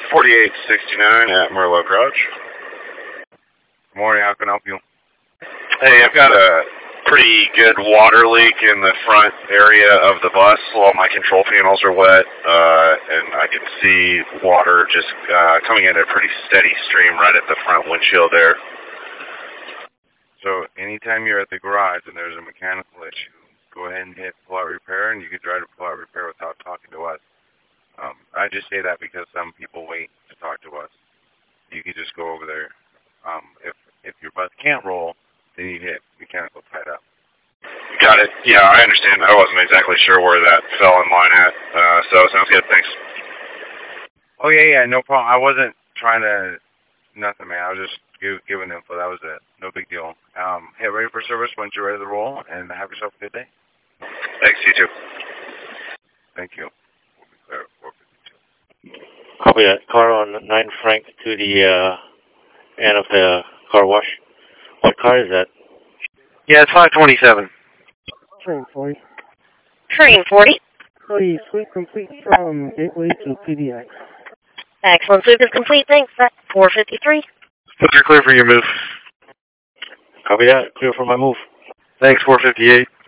4869 at Merlot Garage. Morning, how can I help you? Hey, I've got a pretty good water leak in the front area of the bus. All my control panels are wet, and I can see water just coming in at a pretty steady stream right at the front windshield there. So anytime you're at the garage and there's a mechanical issue, go ahead and hit pull-out repair, and you can drive to pull-out repair without talking to us. I just say that because some people wait to talk to us. You can just go over there. If your bus can't roll, then you hit mechanical tied up. Got it. Yeah, I understand. I wasn't exactly sure where that fell in line at. So sounds good. Thanks. Oh, yeah, no problem. I wasn't trying to, nothing, man. I was just giving info. That was it. No big deal. Hey, ready for service once you're ready to roll, and have yourself a good day. Thanks, you too. Thank you. Copy that. Car on 9 Frank to the end of the car wash. What car is that? Yeah, it's 527. Train 40. Train 40. Please, sweep complete from Gateway to PDX. Excellent. Sweep is complete. Thanks. 453. You're clear for your move. Copy that. Clear for my move. Thanks, 458.